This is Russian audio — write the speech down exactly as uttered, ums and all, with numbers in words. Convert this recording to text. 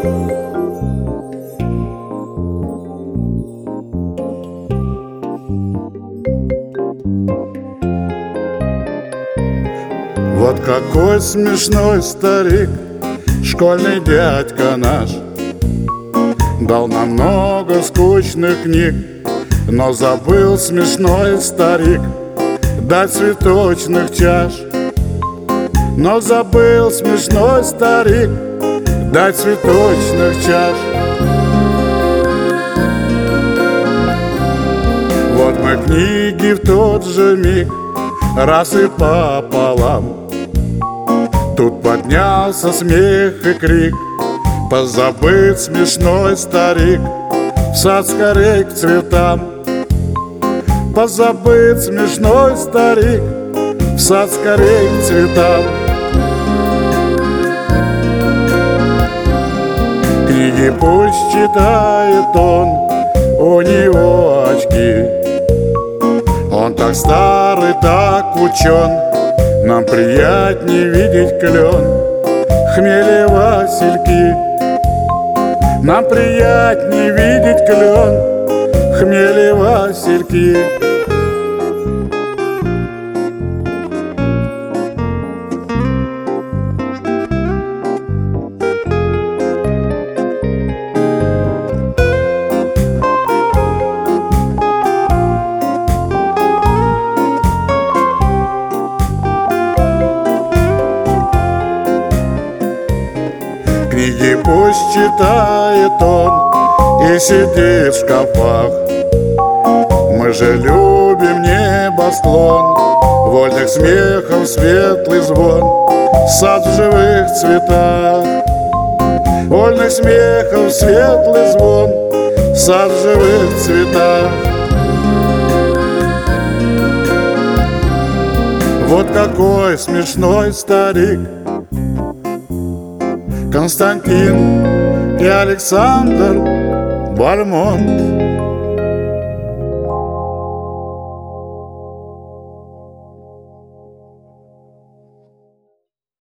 Вот какой смешной старик, школьный дядька наш. Дал нам много скучных книг, но забыл смешной старик дать цветочных чаш. Но забыл смешной старик дать цветочных чаш. Вот мы книги в тот же миг раз и пополам. Тут поднялся смех и крик, позабыт смешной старик, в сад скорей к цветам. Позабыт смешной старик, в сад скорей к цветам. Книги пусть читает он, у него очки. Он так старый, так учен, нам приятнее видеть клен, хмели, васильки. Нам приятнее видеть клен, хмели, васильки. Книги пусть читает он и сидит в шкафах. Мы же любим небосклон, вольных смехов светлый звон, сад в живых цветах. Вольных смехов светлый звон, сад в живых цветах. Вот какой смешной старик Константин и Александр Бальмонт.